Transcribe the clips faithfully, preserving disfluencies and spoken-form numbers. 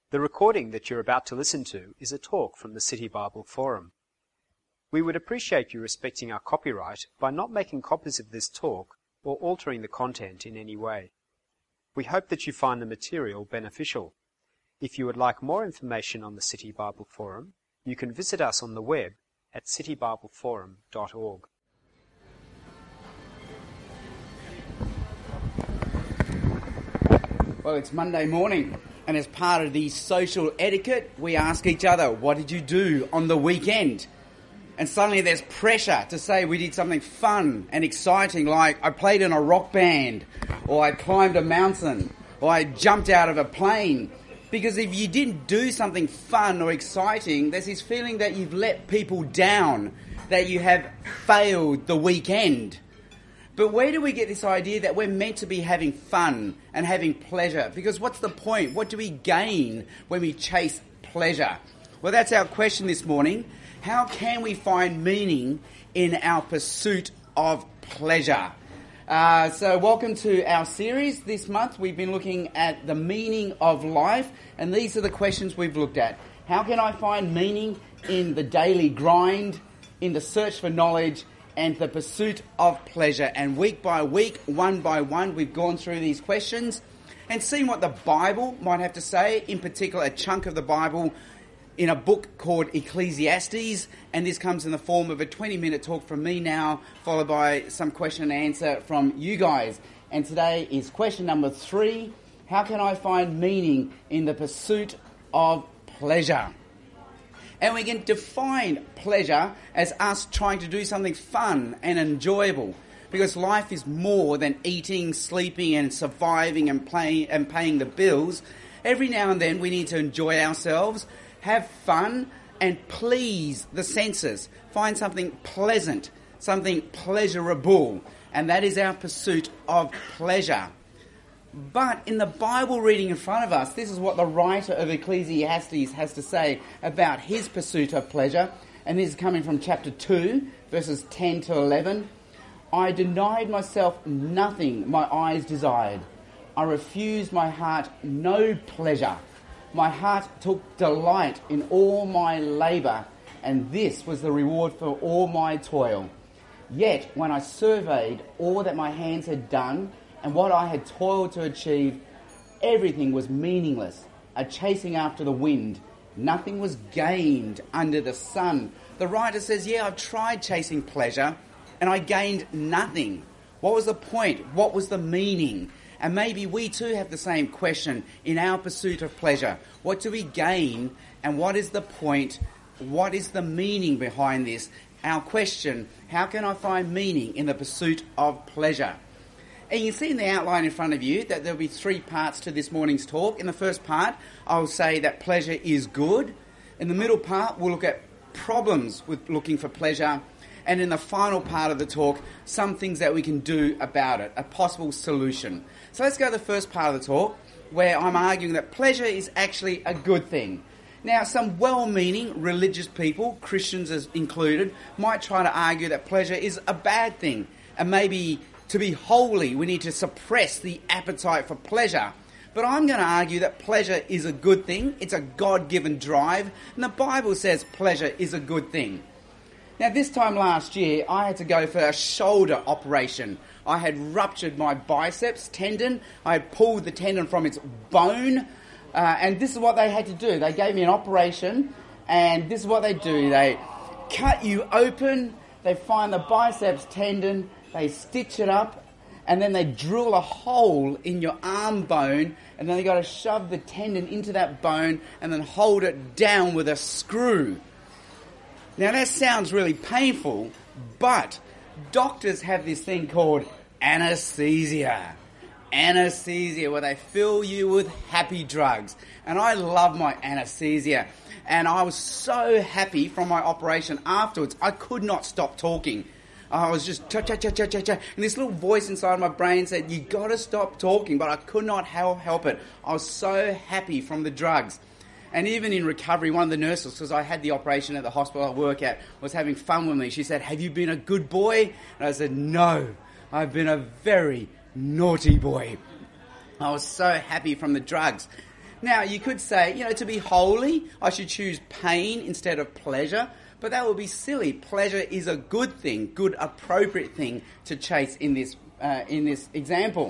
The recording that you're about to listen to is a talk from the City Bible Forum. We would appreciate you respecting our copyright by not making copies of this talk or altering the content in any way. We hope that you find the material beneficial. If you would like more information on the City Bible Forum, you can visit us on the web at city bible forum dot org. Well, it's Monday morning, and as part of the social etiquette, we ask each other, what did you do on the weekend? And suddenly there's pressure to say we did something fun and exciting, like I played in a rock band, or I climbed a mountain, or I jumped out of a plane. Because if you didn't do something fun or exciting, there's this feeling that you've let people down, that you have failed the weekend. But where do we get this idea that we're meant to be having fun and having pleasure? Because what's the point? What do we gain when we chase pleasure? Well, that's our question this morning. How can we find meaning in our pursuit of pleasure? Uh, so welcome to our series. This month we've been looking at the meaning of life, and these are the questions we've looked at. How can I find meaning in the daily grind, in the search for knowledge, and the pursuit of pleasure? And week by week, one by one, we've gone through these questions and seen what the Bible might have to say, in particular a chunk of the Bible in a book called Ecclesiastes, and this comes in the form of a twenty-minute talk from me now, followed by some question and answer from you guys. And today is question number three: how can I find meaning in the pursuit of pleasure? And we can define pleasure as us trying to do something fun and enjoyable, because life is more than eating, sleeping and surviving and playing and paying the bills. Every now and then we need to enjoy ourselves, have fun and please the senses. Find something pleasant, something pleasurable, and that is our pursuit of pleasure. But in the Bible reading in front of us, this is what the writer of Ecclesiastes has to say about his pursuit of pleasure. And this is coming from chapter two, verses ten to eleven. I denied myself nothing my eyes desired. I refused my heart no pleasure. My heart took delight in all my labour, and this was the reward for all my toil. Yet when I surveyed all that my hands had done, and what I had toiled to achieve, everything was meaningless, a chasing after the wind. Nothing was gained under the sun. The writer says, yeah, I've tried chasing pleasure, and I gained nothing. What was the point? What was the meaning? And maybe we too have the same question in our pursuit of pleasure. What do we gain, and what is the point? What is the meaning behind this? Our question, how can I find meaning in the pursuit of pleasure? And you can see in the outline in front of you that there'll be three parts to this morning's talk. In the first part, I'll say that pleasure is good. In the middle part, we'll look at problems with looking for pleasure. And in the final part of the talk, some things that we can do about it, a possible solution. So let's go to the first part of the talk, where I'm arguing that pleasure is actually a good thing. Now, some well-meaning religious people, Christians as included, might try to argue that pleasure is a bad thing, and maybe to be holy, we need to suppress the appetite for pleasure. But I'm going to argue that pleasure is a good thing. It's a God-given drive. And the Bible says pleasure is a good thing. Now, this time last year, I had to go for a shoulder operation. I had ruptured my biceps tendon. I had pulled the tendon from its bone. Uh, and this is what they had to do. They gave me an operation. And this is what they do. They cut you open. They find the biceps tendon. They stitch it up, and then they drill a hole in your arm bone, and then they got to shove the tendon into that bone and then hold it down with a screw. Now that sounds really painful, but doctors have this thing called anesthesia. Anesthesia, where they fill you with happy drugs. And I love my anesthesia. And I was so happy from my operation afterwards, I could not stop talking. I was just cha cha cha cha cha cha, and this little voice inside my brain said, "You got to stop talking," but I could not help help it. I was so happy from the drugs, and even in recovery, one of the nurses, because I had the operation at the hospital I work at, was having fun with me. She said, "Have you been a good boy?" And I said, "No, I've been a very naughty boy." I was so happy from the drugs. Now, you could say, you know, to be holy, I should choose pain instead of pleasure, but that would be silly. Pleasure is a good thing, good, appropriate thing to chase in this uh, in this example.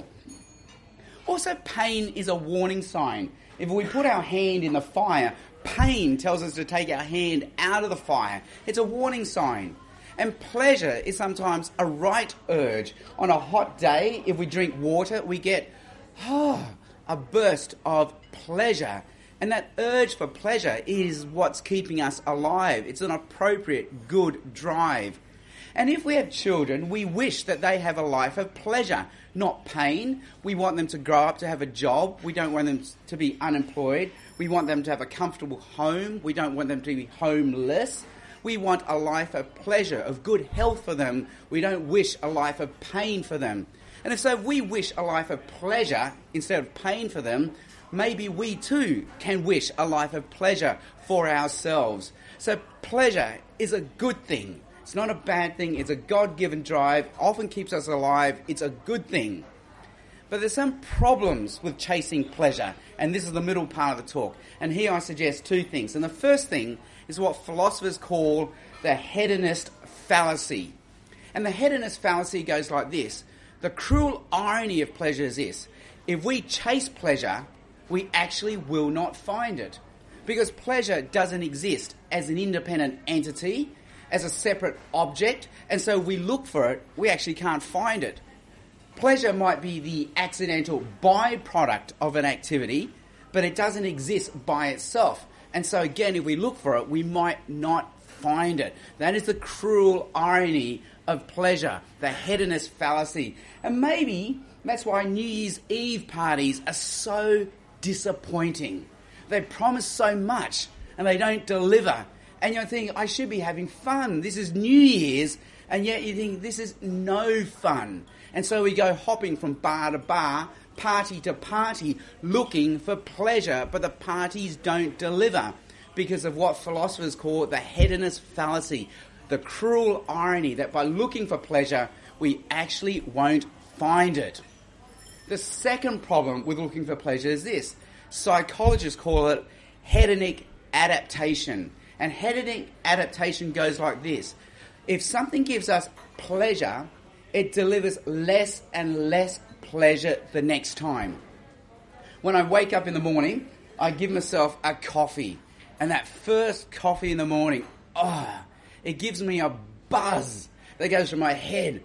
Also, pain is a warning sign. If we put our hand in the fire, pain tells us to take our hand out of the fire. It's a warning sign. And pleasure is sometimes a right urge. On a hot day, if we drink water, we get oh, a burst of pleasure. And that urge for pleasure is what's keeping us alive. It's an appropriate, good drive. And if we have children, we wish that they have a life of pleasure, not pain. We want them to grow up to have a job. We don't want them to be unemployed. We want them to have a comfortable home. We don't want them to be homeless. We want a life of pleasure, of good health for them. We don't wish a life of pain for them. And if so, if we wish a life of pleasure instead of pain for them, maybe we too can wish a life of pleasure for ourselves. So pleasure is a good thing. It's not a bad thing. It's a God-given drive. Often keeps us alive. It's a good thing. But there's some problems with chasing pleasure. And this is the middle part of the talk. And here I suggest two things. And the first thing is what philosophers call the hedonist fallacy. And the hedonist fallacy goes like this. The cruel irony of pleasure is this. If we chase pleasure, we actually will not find it. Because pleasure doesn't exist as an independent entity, as a separate object, and so we look for it, we actually can't find it. Pleasure might be the accidental byproduct of an activity, but it doesn't exist by itself. And so again, if we look for it, we might not find it. That is the cruel irony of pleasure, the hedonist fallacy. And maybe that's why New Year's Eve parties are so disappointing. They promise so much and they don't deliver. And you're thinking, I should be having fun. This is New Year's. And yet you think, this is no fun. And so we go hopping from bar to bar, party to party, looking for pleasure. But the parties don't deliver because of what philosophers call the hedonist fallacy. The cruel irony that by looking for pleasure, we actually won't find it. The second problem with looking for pleasure is this. Psychologists call it hedonic adaptation. And hedonic adaptation goes like this. If something gives us pleasure, it delivers less and less pleasure the next time. When I wake up in the morning, I give myself a coffee. And that first coffee in the morning, oh, it gives me a buzz that goes from my head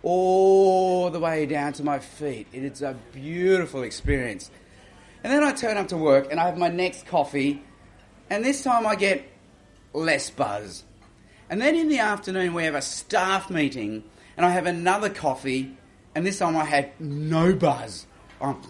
all the way down to my feet. It's a beautiful experience. And then I turn up to work and I have my next coffee, and this time I get less buzz. And then in the afternoon we have a staff meeting and I have another coffee, and this time I had no buzz. I'm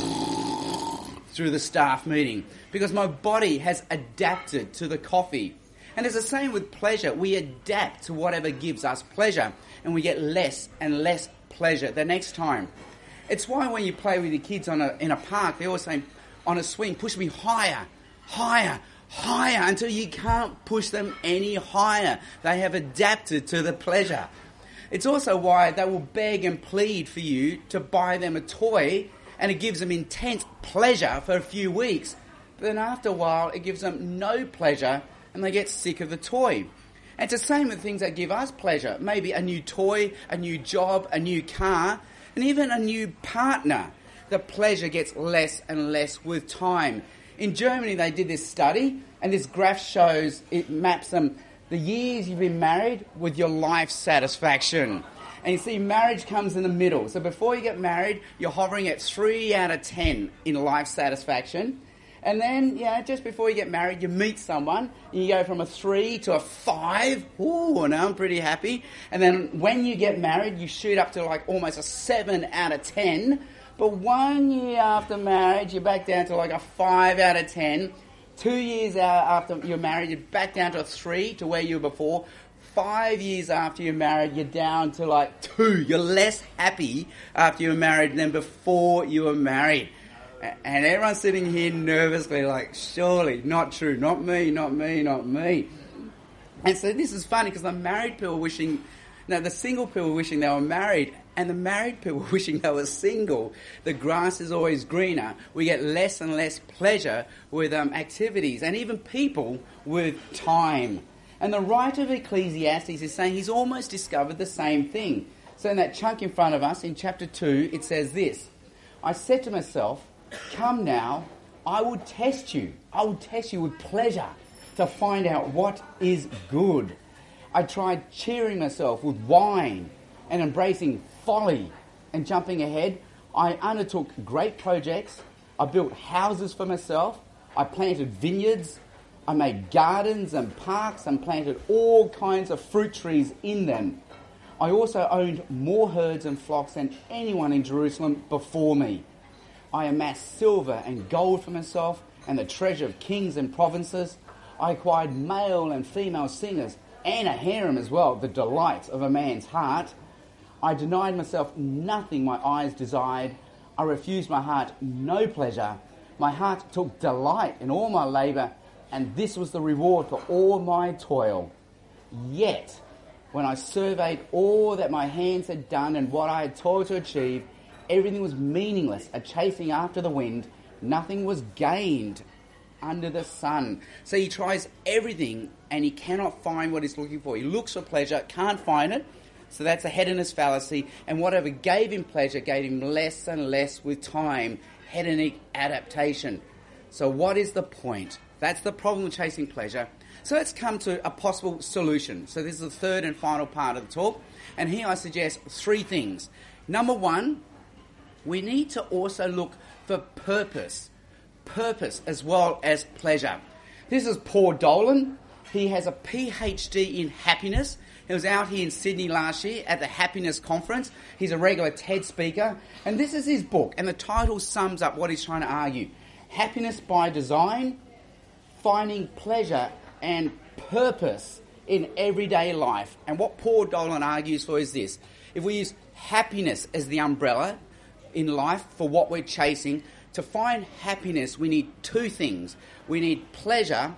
through the staff meeting because my body has adapted to the coffee. And it's the same with pleasure. We adapt to whatever gives us pleasure and we get less and less pleasure the next time. It's why when you play with your kids on a, in a park, they always say, on a swing, push me higher, higher, higher, until you can't push them any higher. They have adapted to the pleasure. It's also why they will beg and plead for you to buy them a toy, and it gives them intense pleasure for a few weeks. But then after a while, it gives them no pleasure, and they get sick of the toy. And it's the same with things that give us pleasure. Maybe a new toy, a new job, a new car, and even a new partner. The pleasure gets less and less with time. In Germany, they did this study, and this graph shows, it maps them, the years you've been married with your life satisfaction. And you see, marriage comes in the middle. So before you get married, you're hovering at three out of ten in life satisfaction. And then, yeah, just before you get married, you meet someone, and you go from a three to a five. Ooh, now I'm pretty happy. And then when you get married, you shoot up to like almost a seven out of ten. But one year after marriage, you're back down to like a five out of ten. Two years after you're married, you're back down to a three to where you were before. Five years after you're married, you're down to like two. You're less happy after you were married than before you were married. And everyone's sitting here nervously like, surely, not true, not me, not me, not me. And so this is funny because the married people are wishing Now, the single people wishing they were married and the married people wishing they were single. The grass is always greener. We get less and less pleasure with um, activities and even people with time. And the writer of Ecclesiastes is saying he's almost discovered the same thing. So in that chunk in front of us, in chapter two, it says this: I said to myself, come now, I will test you. I will test you with pleasure to find out what is good. I tried cheering myself with wine and embracing folly and jumping ahead. I undertook great projects. I built houses for myself. I planted vineyards. I made gardens and parks and planted all kinds of fruit trees in them. I also owned more herds and flocks than anyone in Jerusalem before me. I amassed silver and gold for myself and the treasure of kings and provinces. I acquired male and female singers and a harem as well, the delight of a man's heart. I denied myself nothing my eyes desired. I refused my heart no pleasure. My heart took delight in all my labour, and this was the reward for all my toil. Yet, when I surveyed all that my hands had done and what I had toiled to achieve, everything was meaningless, a chasing after the wind. Nothing was gained under the sun. So he tries everything and he cannot find what he's looking for. He looks for pleasure, can't find it. So that's a hedonist fallacy. And whatever gave him pleasure gave him less and less with time. Hedonic adaptation. So what is the point? That's the problem with chasing pleasure. So let's come to a possible solution. So this is the third and final part of the talk. And here I suggest three things. Number one, we need to also look for purpose. Purpose as well as pleasure. This is Paul Dolan. He has a P H D in happiness. He was out here in Sydney last year at the Happiness Conference. He's a regular TED speaker. And this is his book. And the title sums up what he's trying to argue. Happiness by Design, Finding Pleasure and Purpose in Everyday Life. And what Paul Dolan argues for is this. If we use happiness as the umbrella in life for what we're chasing, to find happiness we need two things. We need pleasure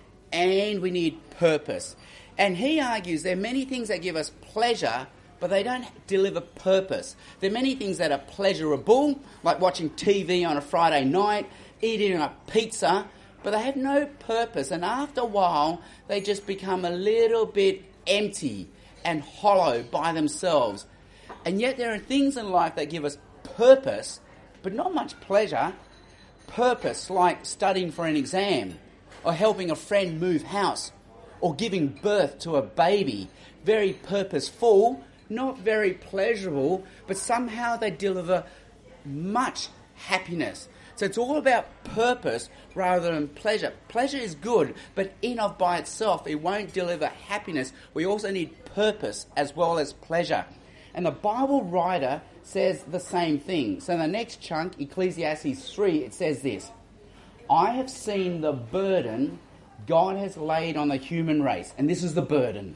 and we need purpose. And he argues there are many things that give us pleasure, but they don't deliver purpose. There are many things that are pleasurable, like watching T V on a Friday night, eating a pizza, but they have no purpose. And after a while, they just become a little bit empty and hollow by themselves. And yet there are things in life that give us purpose, but not much pleasure. Purpose, like studying for an exam, or helping a friend move house, or giving birth to a baby. Very purposeful, not very pleasurable, but somehow they deliver much happiness. So it's all about purpose rather than pleasure. Pleasure is good, but in of by itself, it won't deliver happiness. We also need purpose as well as pleasure. And the Bible writer says the same thing. So in the next chunk, Ecclesiastes three, it says this: I have seen the burden God has laid on the human race. And this is the burden.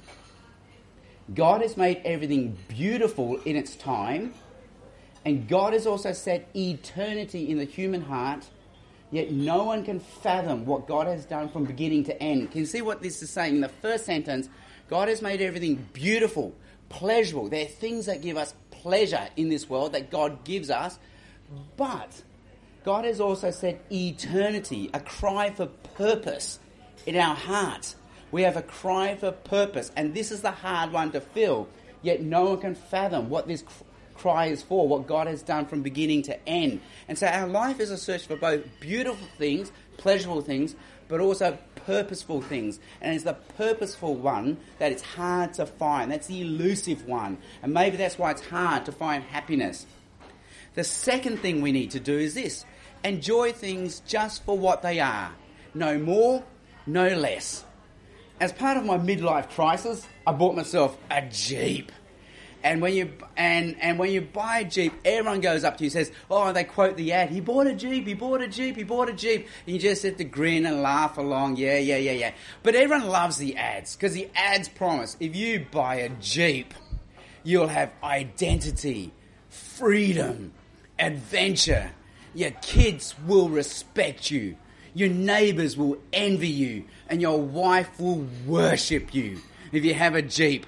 God has made everything beautiful in its time. And God has also set eternity in the human heart. Yet no one can fathom what God has done from beginning to end. Can you see what this is saying? In the first sentence, God has made everything beautiful, pleasurable. There are things that give us pleasure in this world that God gives us. But God has also set eternity, a cry for purpose in our hearts. We have a cry for purpose, and this is the hard one to fill. Yet no one can fathom what this cry is for, what God has done from beginning to end. And so our life is a search for both beautiful things, pleasurable things, but also purposeful things. And it's the purposeful one that it's hard to find. That's the elusive one. And maybe that's why it's hard to find happiness. The second thing we need to do is this: enjoy things just for what they are. No more, no less. As part of my midlife crisis, I bought myself a Jeep. And when you and and when you buy a Jeep, everyone goes up to you and says, oh, they quote the ad, he bought a Jeep, he bought a Jeep, he bought a Jeep. And you just have to grin and laugh along, yeah, yeah, yeah, yeah. But everyone loves the ads, because the ads promise if you buy a Jeep, you'll have identity, freedom, adventure. Your kids will respect you. Your neighbours will envy you. And your wife will worship you if you have a Jeep.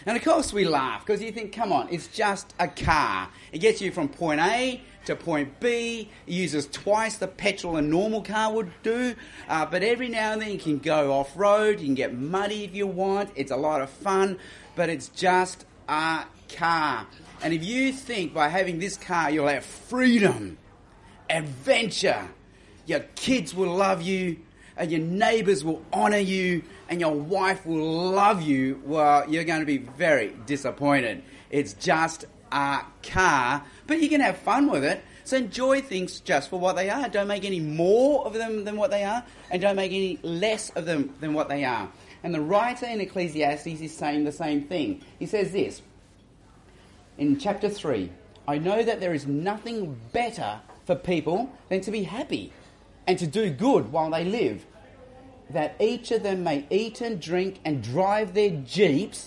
And of course we laugh because you think, come on, it's just a car. It gets you from point A to point B. It uses twice the petrol a normal car would do. Uh, but every now and then you can go off-road. You can get muddy if you want. It's a lot of fun. But it's just a car. And if you think by having this car you'll have freedom, adventure, your kids will love you, and your neighbours will honour you, and your wife will love you, well, you're going to be very disappointed. It's just a car, but you can have fun with it. So enjoy things just for what they are. Don't make any more of them than what they are, and don't make any less of them than what they are. And the writer in Ecclesiastes is saying the same thing. He says this, in chapter three, I know that there is nothing better for people than to be happy and to do good while they live, that each of them may eat and drink and drive their jeeps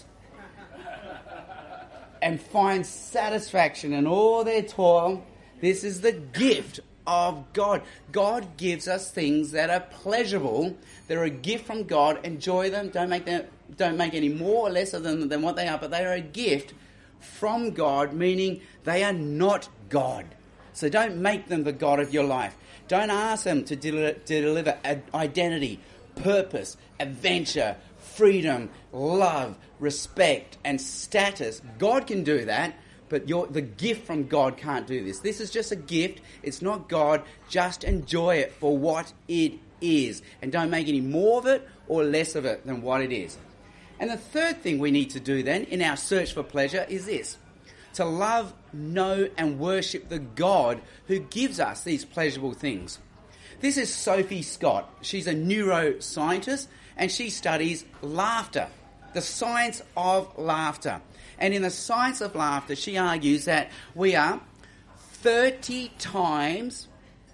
and find satisfaction in all their toil. This is the gift of God. God gives us things that are pleasurable. They're a gift from God. Enjoy them. Don't make them. Don't make any more or less of them than what they are, but they are a gift from God, meaning they are not God. So don't make them the God of your life. Don't ask them to, del- to deliver identity, purpose, adventure, freedom, love, respect, and status. God can do that, but your, the gift from God can't do this. This is just a gift. It's not God. Just enjoy it for what it is. And don't make any more of it or less of it than what it is. And the third thing we need to do then in our search for pleasure is this: to love, know, and worship the God who gives us these pleasurable things. This is Sophie Scott. She's a neuroscientist and she studies laughter, the science of laughter. And in the science of laughter, she argues that we are thirty times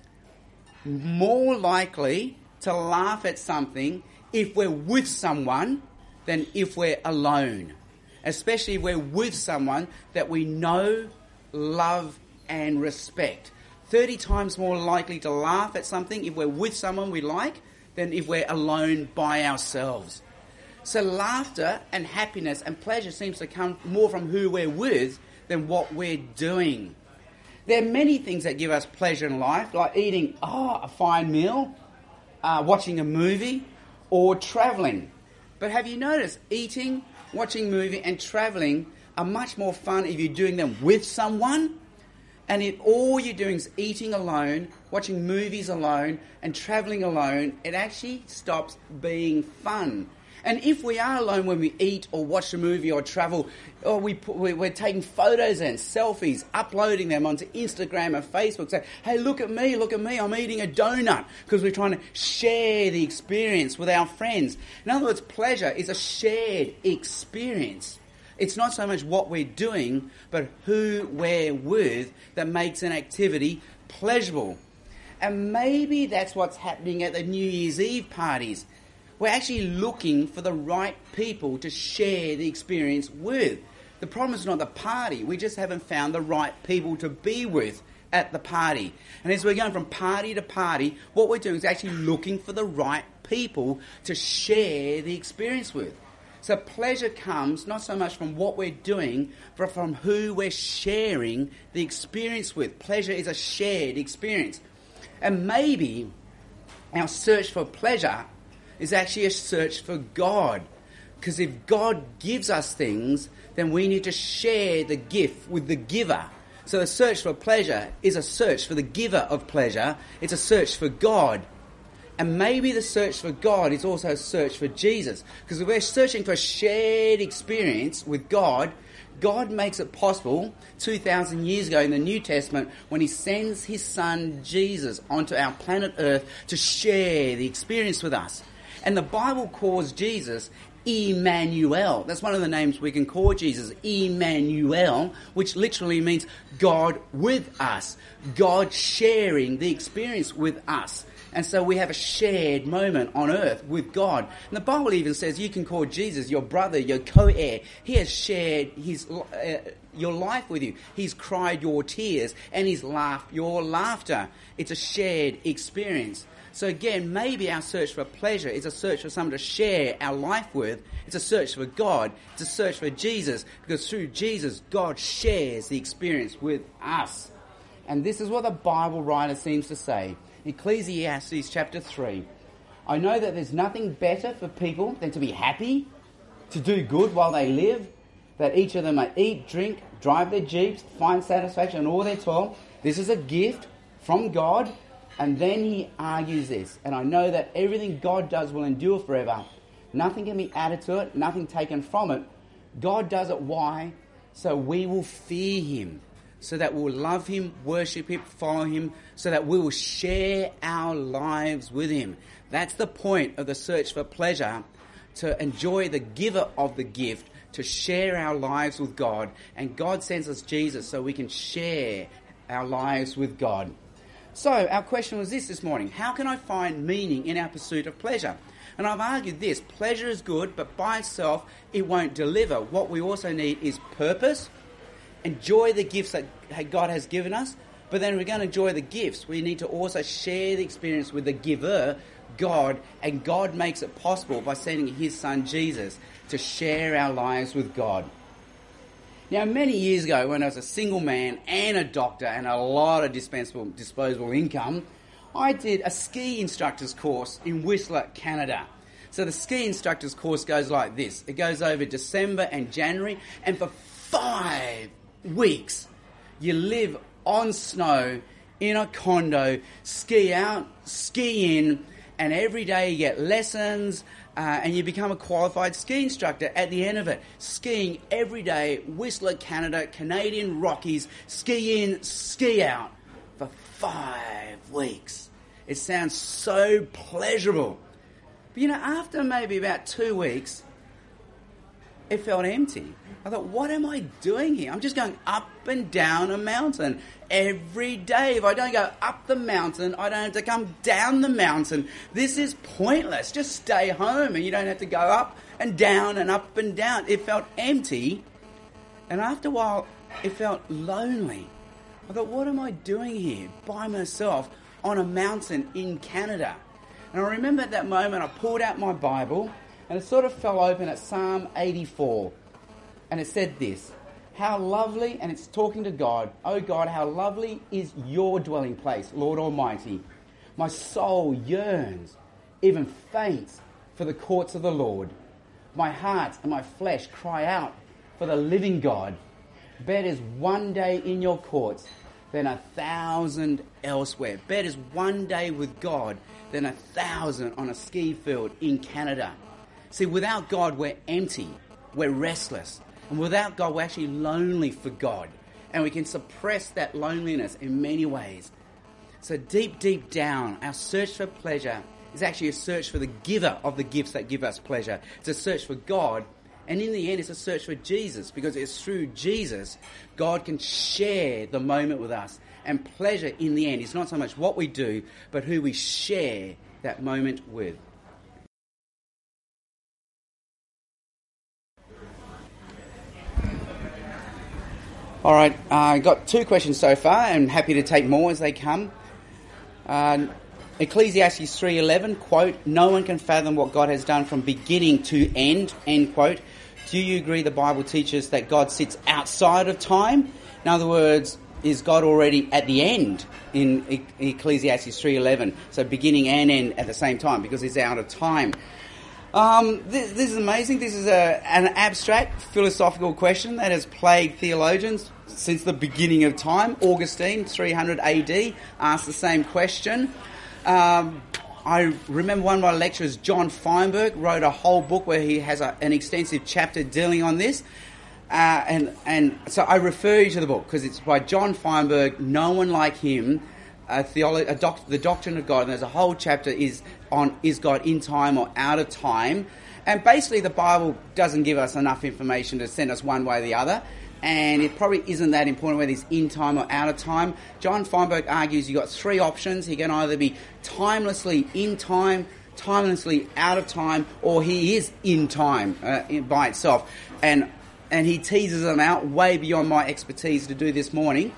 more likely to laugh at something if we're with someone than if we're alone. Especially if we're with someone that we know, love, and respect. thirty times more likely to laugh at something if we're with someone we like than if we're alone by ourselves. So laughter and happiness and pleasure seems to come more from who we're with than what we're doing. There are many things that give us pleasure in life, like eating oh, a fine meal, uh, watching a movie, or travelling. But have you noticed eating, watching movie and travelling are much more fun if you're doing them with someone? And if all you're doing is eating alone, watching movies alone and travelling alone, it actually stops being fun. And if we are alone when we eat or watch a movie or travel, or we put, we're taking photos and selfies, uploading them onto Instagram and Facebook, say, hey, look at me, look at me, I'm eating a donut, because we're trying to share the experience with our friends. In other words, pleasure is a shared experience. It's not so much what we're doing, but who we're with that makes an activity pleasurable. And maybe that's what's happening at the New Year's Eve parties. We're actually looking for the right people to share the experience with. The problem is not the party. We just haven't found the right people to be with at the party. And as we're going from party to party, what we're doing is actually looking for the right people to share the experience with. So pleasure comes not so much from what we're doing, but from who we're sharing the experience with. Pleasure is a shared experience. And maybe our search for pleasure is actually a search for God. Because if God gives us things, then we need to share the gift with the giver. So the search for pleasure is a search for the giver of pleasure. It's a search for God. And maybe the search for God is also a search for Jesus. Because if we're searching for a shared experience with God, God makes it possible two thousand years ago in the New Testament when he sends his son Jesus onto our planet Earth to share the experience with us. And the Bible calls Jesus Emmanuel. That's one of the names we can call Jesus, Emmanuel, which literally means God with us, God sharing the experience with us. And so we have a shared moment on earth with God. And the Bible even says you can call Jesus your brother, your co-heir. He has shared his uh, your life with you. He's cried your tears and he's laughed your laughter. It's a shared experience. So again, maybe our search for pleasure is a search for someone to share our life with. It's a search for God. It's a search for Jesus, because through Jesus, God shares the experience with us. And this is what the Bible writer seems to say. Ecclesiastes chapter three. I know that there's nothing better for people than to be happy, to do good while they live, that each of them may eat, drink, drive their jeeps, find satisfaction in all their toil. This is a gift from God. And then he argues this, and I know that everything God does will endure forever. Nothing can be added to it, nothing taken from it. God does it, why? So we will fear him, so that we'll love him, worship him, follow him, so that we will share our lives with him. That's the point of the search for pleasure, to enjoy the giver of the gift, to share our lives with God. And God sends us Jesus so we can share our lives with God. So our question was this this morning: how can I find meaning in our pursuit of pleasure? And I've argued this: pleasure is good, but by itself it won't deliver. What we also need is purpose. Enjoy the gifts that God has given us, but then we're going to enjoy the gifts. We need to also share the experience with the giver, God, and God makes it possible by sending his son Jesus to share our lives with God. Now, many years ago, when I was a single man and a doctor and a lot of dispensable, disposable income, I did a ski instructor's course in Whistler, Canada. So the ski instructor's course goes like this. It goes over December and January, and for five weeks, you live on snow in a condo, ski out, ski in, and every day you get lessons, uh, and you become a qualified ski instructor at the end of it. Skiing every day, Whistler, Canada, Canadian Rockies, ski in, ski out for five weeks. It sounds so pleasurable. But you know, after maybe about two weeks, it felt empty. I thought, what am I doing here? I'm just going up and down a mountain every day. If I don't go up the mountain, I don't have to come down the mountain. This is pointless. Just stay home and you don't have to go up and down and up and down. It felt empty. And after a while, it felt lonely. I thought, what am I doing here by myself on a mountain in Canada? And I remember at that moment, I pulled out my Bible and it sort of fell open at Psalm eighty-four. And it said this: how lovely, and it's talking to God, oh God, how lovely is your dwelling place, Lord Almighty. My soul yearns, even faints, for the courts of the Lord. My heart and my flesh cry out for the living God. Better is one day in your courts than a thousand elsewhere. Better is one day with God than a thousand on a ski field in Canada. See, without God, we're empty, we're restless. And without God, we're actually lonely for God. And we can suppress that loneliness in many ways. So deep, deep down, our search for pleasure is actually a search for the giver of the gifts that give us pleasure. It's a search for God. And in the end, it's a search for Jesus, because it's through Jesus God can share the moment with us. And pleasure in the end is not so much what we do, but who we share that moment with. All right, I uh, got two questions so far, and happy to take more as they come. Uh, Ecclesiastes three eleven, quote, no one can fathom what God has done from beginning to end, end quote. Do you agree the Bible teaches that God sits outside of time? In other words, is God already at the end in e- Ecclesiastes three eleven? So beginning and end at the same time, because he's out of time. Um, this, this is amazing. This is a, an abstract philosophical question that has plagued theologians since the beginning of time. Augustine, three hundred A D, asked the same question. Um, I remember one of my lecturers, John Feinberg, wrote a whole book where he has a, an extensive chapter dealing on this. Uh, and, and so I refer you to the book because it's by John Feinberg, no one like him. A theolo- a doc- the Doctrine of God, and there's a whole chapter is on is God in time or out of time, and basically the Bible doesn't give us enough information to send us one way or the other, and it probably isn't that important whether he's in time or out of time. John Feinberg argues you've got three options. He can either be timelessly in time, timelessly out of time, or he is in time uh, in, by itself, and and he teases them out way beyond my expertise to do this morning.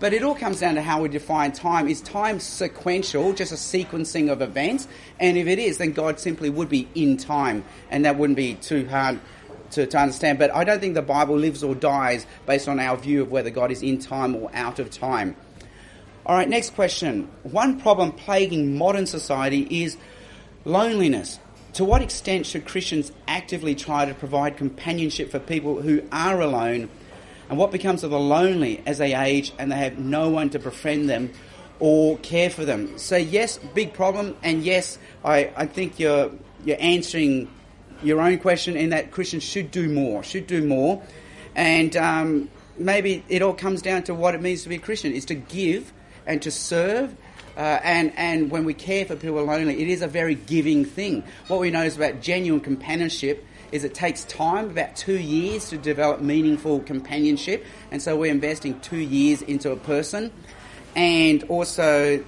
But it all comes down to how we define time. Is time sequential, just a sequencing of events? And if it is, then God simply would be in time, and that wouldn't be too hard to, to understand. But I don't think the Bible lives or dies based on our view of whether God is in time or out of time. All right, next question. One problem plaguing modern society is loneliness. To what extent should Christians actively try to provide companionship for people who are alone? And what becomes of the lonely as they age and they have no one to befriend them or care for them? So yes, big problem. And yes, I, I think you're you're answering your own question in that Christians should do more, should do more. And um, maybe it all comes down to what it means to be a Christian, is to give and to serve. Uh, and, and when we care for people who are lonely, it is a very giving thing. What we know is about genuine companionship is it takes time, about two years to develop meaningful companionship. And so we're investing two years into a person. And also,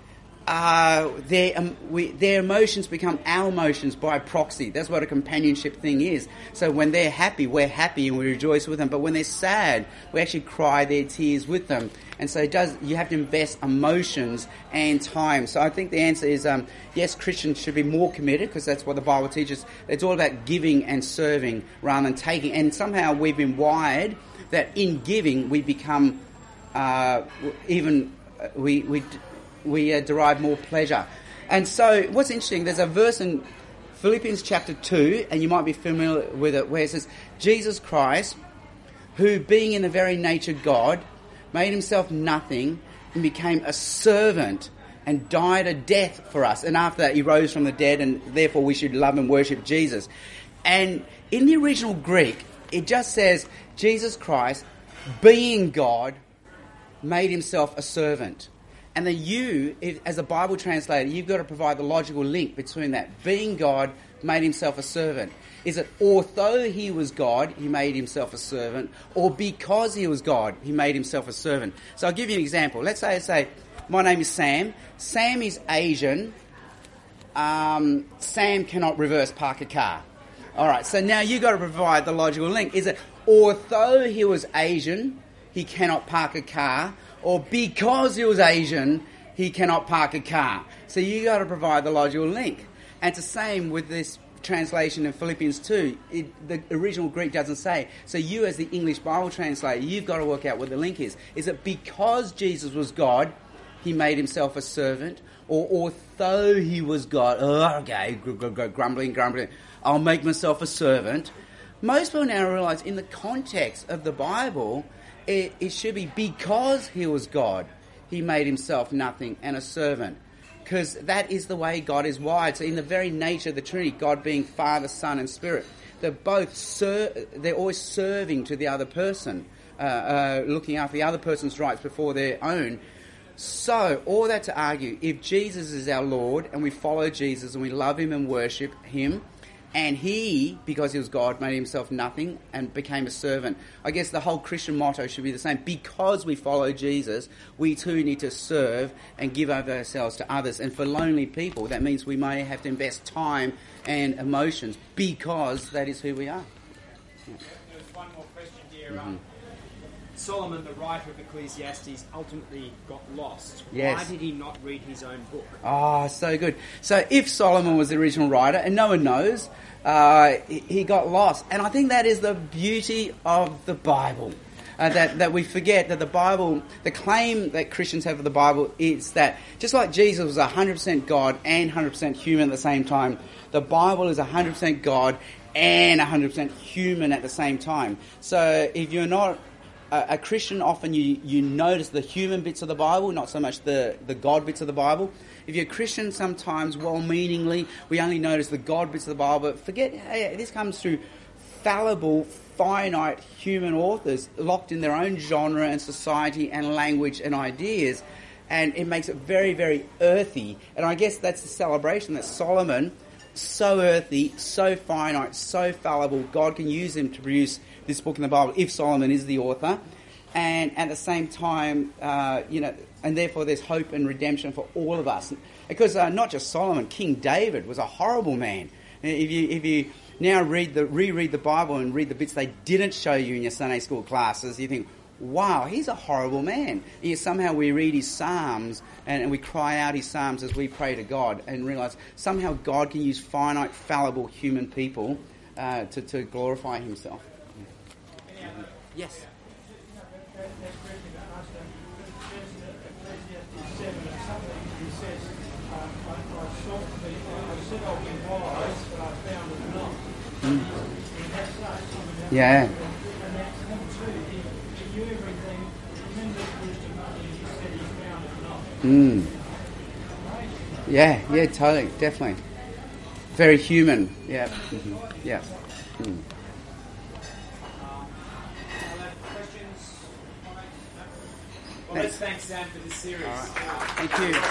uh, their, um, we, their emotions become our emotions by proxy. That's what a companionship thing is. So when they're happy, we're happy and we rejoice with them. But when they're sad, we actually cry their tears with them. And so it does. You have to invest emotions and time. So I think the answer is um, yes, Christians should be more committed, because that's what the Bible teaches. It's all about giving and serving rather than taking. And somehow we've been wired that in giving we become uh, even we we we uh, derive more pleasure. And so what's interesting, there's a verse in Philippians chapter two, and you might be familiar with it, where it says, Jesus Christ, who being in the very nature God, made himself nothing and became a servant and died a death for us. And after that, he rose from the dead, and therefore we should love and worship Jesus. And in the original Greek, it just says, Jesus Christ, being God, made himself a servant. And then you, if, as a Bible translator, you've got to provide the logical link between that. Being God, made himself a servant. Is it although he was God, he made himself a servant, or because he was God, he made himself a servant? So I'll give you an example. Let's say I say, my name is Sam. Sam is Asian. Um, Sam cannot reverse park a car. All right, so now you've got to provide the logical link. Is it although he was Asian, he cannot park a car, or because he was Asian, he cannot park a car? So you've got to provide the logical link. And it's the same with this translation in Philippians two. It, the original Greek doesn't say. So you, as the English Bible translator, you've got to work out what the link is. Is it because Jesus was God, he made himself a servant? Or although he was God, oh, okay, grumbling, grumbling, I'll make myself a servant. Most people now realise in the context of the Bible, it, it should be because he was God, he made himself nothing and a servant. Because that is the way God is wired. So in the very nature of the Trinity, God being Father, Son and Spirit, they're both ser- they're always serving to the other person, uh, uh, looking after the other person's rights before their own. So all that to argue, if Jesus is our Lord and we follow Jesus and we love him and worship him, and he, because he was God, made himself nothing and became a servant. I guess the whole Christian motto should be the same. Because we follow Jesus, we too need to serve and give over ourselves to others. And for lonely people, that means we may have to invest time and emotions because that is who we are. Yeah. There's one more question here. Mm-hmm. Um, Solomon, the writer of Ecclesiastes, ultimately got lost. Yes. Why did he not read his own book? Ah, oh, so good. So if Solomon was the original writer, and no one knows, uh, he got lost. And I think that is the beauty of the Bible. Uh, that, that we forget that the Bible, the claim that Christians have of the Bible is that just like Jesus was one hundred percent God and one hundred percent human at the same time, the Bible is one hundred percent God and one hundred percent human at the same time. So if you're not a Christian, often you, you notice the human bits of the Bible, not so much the, the God bits of the Bible. If you're a Christian, sometimes, well-meaningly, we only notice the God bits of the Bible. But forget, hey, this comes through fallible, finite human authors locked in their own genre and society and language and ideas. And it makes it very, very earthy. And I guess that's the celebration that Solomon, so earthy, so finite, so fallible, God can use him to produce this book in the Bible, if Solomon is the author. And at the same time, uh, you know, and therefore there's hope and redemption for all of us. Because uh, not just Solomon, King David was a horrible man. If you if you now read the reread the Bible and read the bits they didn't show you in your Sunday school classes, you think, wow, he's a horrible man. Yet somehow we read his Psalms and, and we cry out his Psalms as we pray to God and realise somehow God can use finite, fallible human people uh, to, to glorify himself. Yes? Mm. Yeah. Mm. Yeah, yeah, totally, definitely. Very human. Yeah. Mm-hmm. Yeah. Mm. Well, let's thank Sam for this series. All right. Thank you.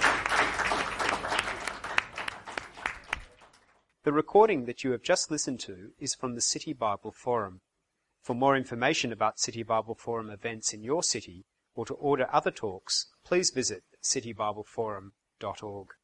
The recording that you have just listened to is from the City Bible Forum. For more information about City Bible Forum events in your city or to order other talks, please visit city bible forum dot org.